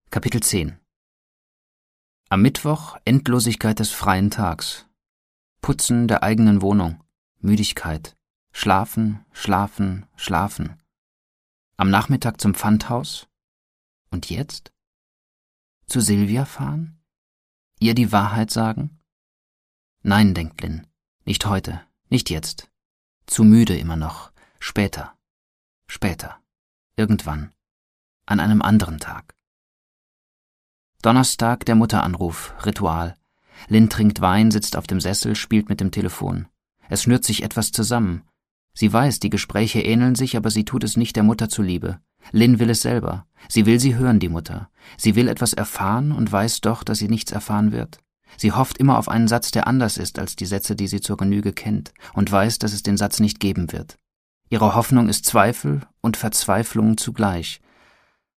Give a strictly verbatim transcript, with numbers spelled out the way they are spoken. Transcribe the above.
Kapitel zehn. Am Mittwoch Endlosigkeit des freien Tags. Putzen der eigenen Wohnung. Müdigkeit. Schlafen, schlafen, schlafen. Am Nachmittag zum Pfandhaus. Und jetzt? Zu Silvia fahren? Ihr die Wahrheit sagen? Nein, denkt Lynn. Nicht heute. Nicht jetzt. Zu müde immer noch. Später. Später. Irgendwann. An einem anderen Tag. Donnerstag, der Mutteranruf, Ritual. Lynn trinkt Wein, sitzt auf dem Sessel, spielt mit dem Telefon. Es schnürt sich etwas zusammen. Sie weiß, die Gespräche ähneln sich, aber sie tut es nicht der Mutter zuliebe. Lynn will es selber. Sie will sie hören, die Mutter. Sie will etwas erfahren und weiß doch, dass sie nichts erfahren wird. Sie hofft immer auf einen Satz, der anders ist als die Sätze, die sie zur Genüge kennt, und weiß, dass es den Satz nicht geben wird. Ihre Hoffnung ist Zweifel und Verzweiflung zugleich.